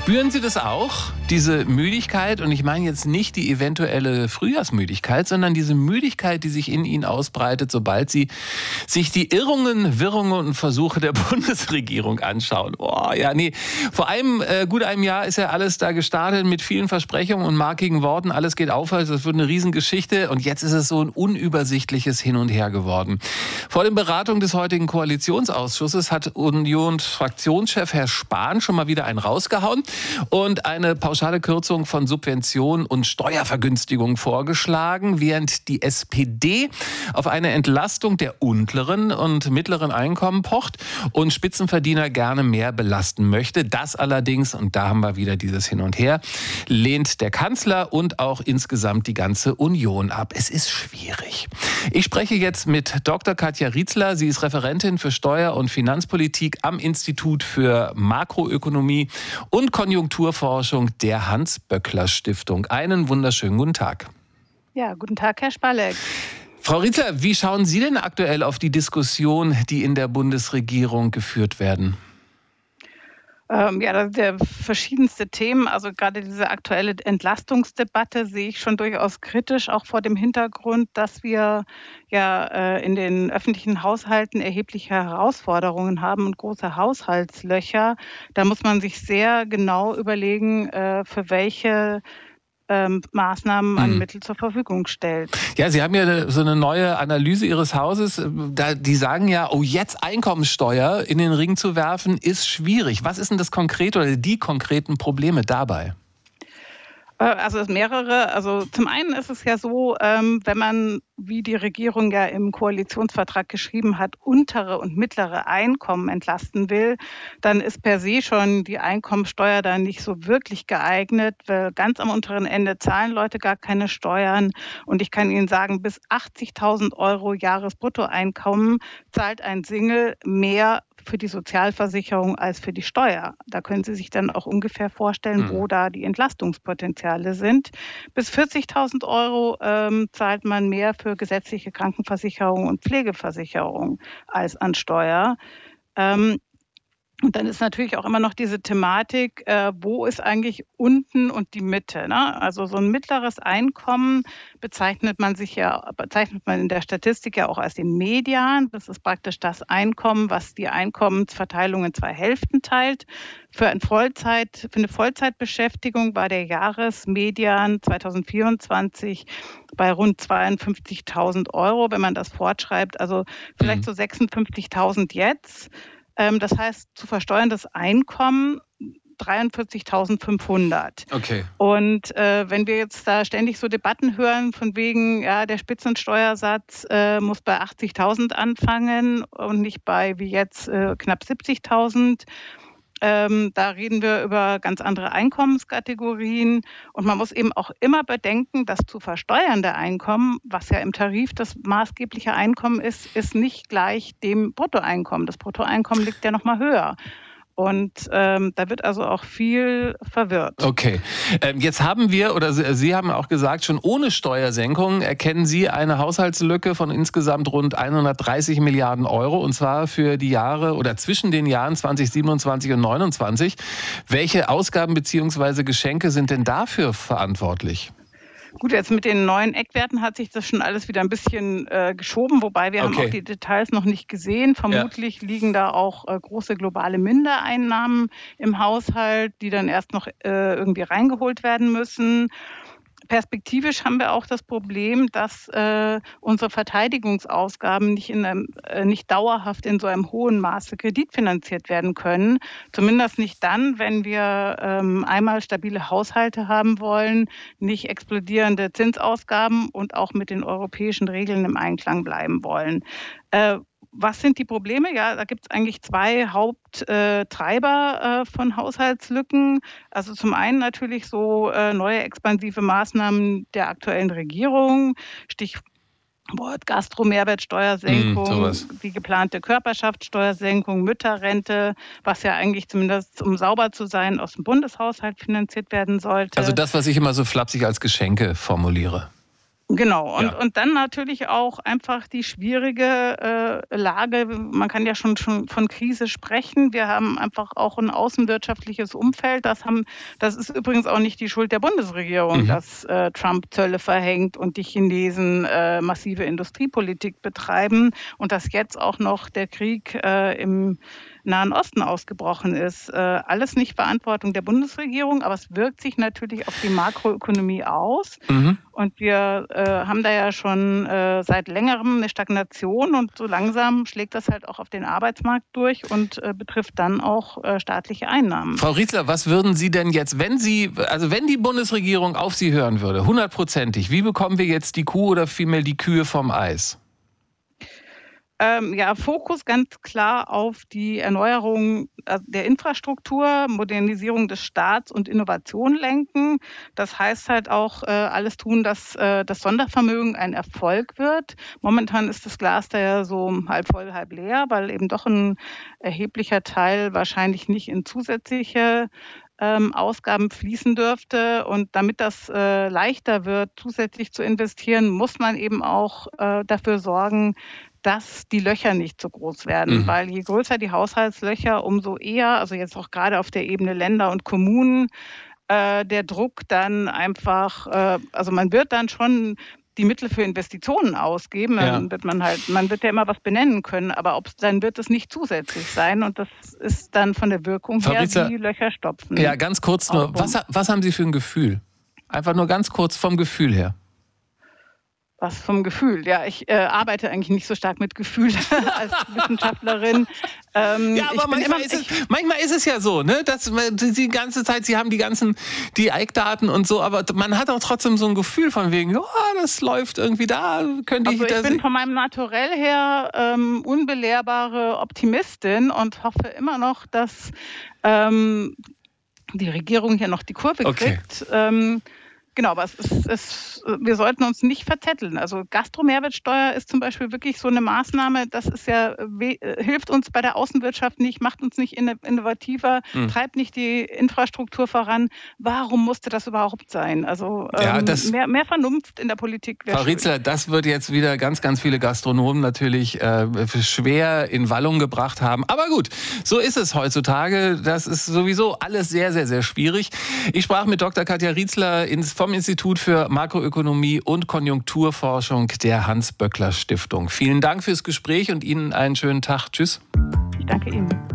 Spüren Sie das auch, diese Müdigkeit? Und ich meine jetzt nicht die eventuelle Frühjahrsmüdigkeit, sondern diese Müdigkeit, die sich in Ihnen ausbreitet, sobald Sie sich die Irrungen, Wirrungen und Versuche der Bundesregierung anschauen. Oh, ja, nee. Vor gut einem Jahr ist ja alles da gestartet mit vielen Versprechungen und markigen Worten. Alles geht aufwärts, das wird eine Riesengeschichte. Und jetzt ist es so ein unübersichtliches Hin und Her geworden. Vor den Beratungen des heutigen Koalitionsausschusses hat Unions-Fraktionschef Herr Spahn schon mal wieder einen rausgehauen und eine pauschale Kürzung von Subventionen und Steuervergünstigungen vorgeschlagen, während die SPD auf eine Entlastung der unteren und mittleren Einkommen pocht und Spitzenverdiener gerne mehr belasten möchte. Das allerdings, und da haben wir wieder dieses Hin und Her, lehnt der Kanzler und auch insgesamt die ganze Union ab. Es ist schwierig. Ich spreche jetzt mit Dr. Katja Rietzler. Sie ist Referentin für Steuer- und Finanzpolitik am Institut für Makroökonomie und Konjunkturforschung der Hans-Böckler-Stiftung. Einen wunderschönen guten Tag. Ja, guten Tag, Herr Spalleck. Frau Rietzler, wie schauen Sie denn aktuell auf die Diskussion, die in der Bundesregierung geführt werden? Ja, das sind ja verschiedenste Themen. Also gerade diese aktuelle Entlastungsdebatte sehe ich schon durchaus kritisch, auch vor dem Hintergrund, dass wir ja in den öffentlichen Haushalten erhebliche Herausforderungen haben und große Haushaltslöcher. Da muss man sich sehr genau überlegen, für welche Maßnahmen an Mittel zur Verfügung stellt. Ja, Sie haben ja so eine neue Analyse Ihres Hauses. Die sagen ja, oh, jetzt Einkommensteuer in den Ring zu werfen, ist schwierig. Was ist denn das konkrete oder die konkreten Probleme dabei? Also mehrere. Also zum einen ist es ja so, wenn man, wie die Regierung ja im Koalitionsvertrag geschrieben hat, untere und mittlere Einkommen entlasten will, dann ist per se schon die Einkommensteuer da nicht so wirklich geeignet, weil ganz am unteren Ende zahlen Leute gar keine Steuern. Und ich kann Ihnen sagen, bis 80.000 Euro Jahresbruttoeinkommen zahlt ein Single mehr für die Sozialversicherung als für die Steuer. Da können Sie sich dann auch ungefähr vorstellen, wo da die Entlastungspotenziale sind. Bis 40.000 Euro zahlt man mehr für gesetzliche Krankenversicherung und Pflegeversicherung als an Steuer. Und dann ist natürlich auch immer noch diese Thematik, wo ist eigentlich unten und die Mitte, ne? Also so ein mittleres Einkommen bezeichnet man in der Statistik ja auch als den Median. Das ist praktisch das Einkommen, was die Einkommensverteilung in zwei Hälften teilt. Für eine Vollzeitbeschäftigung war der Jahresmedian 2024 bei rund 52.000 Euro, wenn man das fortschreibt. Also vielleicht so 56.000 jetzt. Das heißt, zu versteuerndes Einkommen 43.500. Okay. Und wenn wir jetzt da ständig so Debatten hören von wegen, ja, der Spitzensteuersatz muss bei 80.000 anfangen und nicht bei wie jetzt knapp 70.000. Da reden wir über ganz andere Einkommenskategorien. Und man muss eben auch immer bedenken, dass zu versteuernde Einkommen, was ja im Tarif das maßgebliche Einkommen ist nicht gleich dem Bruttoeinkommen. Das Bruttoeinkommen liegt ja noch mal höher. Und da wird also auch viel verwirrt. Okay. Jetzt haben wir, oder Sie haben auch gesagt, schon ohne Steuersenkung erkennen Sie eine Haushaltslücke von insgesamt rund 130 Milliarden Euro, und zwar für die Jahre oder zwischen den Jahren 2027 und 2029. Welche Ausgaben bzw. Geschenke sind denn dafür verantwortlich? Gut, jetzt mit den neuen Eckwerten hat sich das schon alles wieder ein bisschen geschoben, wobei wir haben auch die Details noch nicht gesehen. Vermutlich liegen da auch große globale Mindereinnahmen im Haushalt, die dann erst noch irgendwie reingeholt werden müssen. Perspektivisch haben wir auch das Problem, dass unsere Verteidigungsausgaben nicht dauerhaft in so einem hohen Maße kreditfinanziert werden können. Zumindest nicht dann, wenn wir einmal stabile Haushalte haben wollen, nicht explodierende Zinsausgaben und auch mit den europäischen Regeln im Einklang bleiben wollen. Was sind die Probleme? Ja, da gibt es eigentlich zwei Haupttreiber von Haushaltslücken. Also zum einen natürlich so neue expansive Maßnahmen der aktuellen Regierung, Stichwort Gastro-Mehrwertsteuersenkung, die geplante Körperschaftssteuersenkung, Mütterrente, was ja eigentlich zumindest, um sauber zu sein, aus dem Bundeshaushalt finanziert werden sollte. Also das, was ich immer so flapsig als Geschenke formuliere. Genau, und dann natürlich auch einfach die schwierige Lage. Man kann ja schon von Krise sprechen. Wir haben einfach auch ein außenwirtschaftliches Umfeld. Das ist übrigens auch nicht die Schuld der Bundesregierung, dass Trump Zölle verhängt und die Chinesen massive Industriepolitik betreiben und dass jetzt auch noch der Krieg im Nahen Osten ausgebrochen ist. Alles nicht Verantwortung der Bundesregierung, aber es wirkt sich natürlich auf die Makroökonomie aus. Und wir haben da ja schon seit längerem eine Stagnation und so langsam schlägt das halt auch auf den Arbeitsmarkt durch und betrifft dann auch staatliche Einnahmen. Frau Rietzler, was würden Sie denn jetzt, wenn die Bundesregierung auf Sie hören würde, 100%ig, wie bekommen wir jetzt die Kuh oder vielmehr die Kühe vom Eis? Fokus ganz klar auf die Erneuerung der Infrastruktur, Modernisierung des Staats und Innovation lenken. Das heißt halt auch alles tun, dass das Sondervermögen ein Erfolg wird. Momentan ist das Glas da ja so halb voll, halb leer, weil eben doch ein erheblicher Teil wahrscheinlich nicht in zusätzliche Ausgaben fließen dürfte. Und damit das leichter wird, zusätzlich zu investieren, muss man eben auch dafür sorgen, dass die Löcher nicht so groß werden. Weil je größer die Haushaltslöcher, umso eher, also jetzt auch gerade auf der Ebene Länder und Kommunen, der Druck dann einfach, also man wird dann schon die Mittel für Investitionen ausgeben, dann wird man wird ja immer was benennen können, aber dann wird es nicht zusätzlich sein und das ist dann von der Wirkung her wie Löcher stopfen. Ja, ganz kurz nur, was haben Sie für ein Gefühl? Einfach nur ganz kurz vom Gefühl her. Was vom Gefühl? Ja, ich arbeite eigentlich nicht so stark mit Gefühl als Wissenschaftlerin. Aber manchmal ist es ja so, ne, dass die ganze Zeit, Sie haben die Eckdaten und so, aber man hat auch trotzdem so ein Gefühl von wegen, das läuft irgendwie da, ich bin von meinem Naturell her unbelehrbare Optimistin und hoffe immer noch, dass die Regierung hier noch die Kurve kriegt. Genau, aber wir sollten uns nicht verzetteln. Also Gastromehrwertsteuer ist zum Beispiel wirklich so eine Maßnahme, das ist ja, hilft uns bei der Außenwirtschaft nicht, macht uns nicht innovativer, treibt nicht die Infrastruktur voran. Warum musste das überhaupt sein? Also mehr Vernunft in der Politik wäre Frau Rietzler, das wird jetzt wieder ganz, ganz viele Gastronomen natürlich schwer in Wallung gebracht haben. Aber gut, so ist es heutzutage. Das ist sowieso alles sehr, sehr, sehr schwierig. Ich sprach mit Dr. Katja Rietzler vom Institut für Makroökonomie und Konjunkturforschung der Hans-Böckler-Stiftung. Vielen Dank fürs Gespräch und Ihnen einen schönen Tag. Tschüss. Ich danke Ihnen.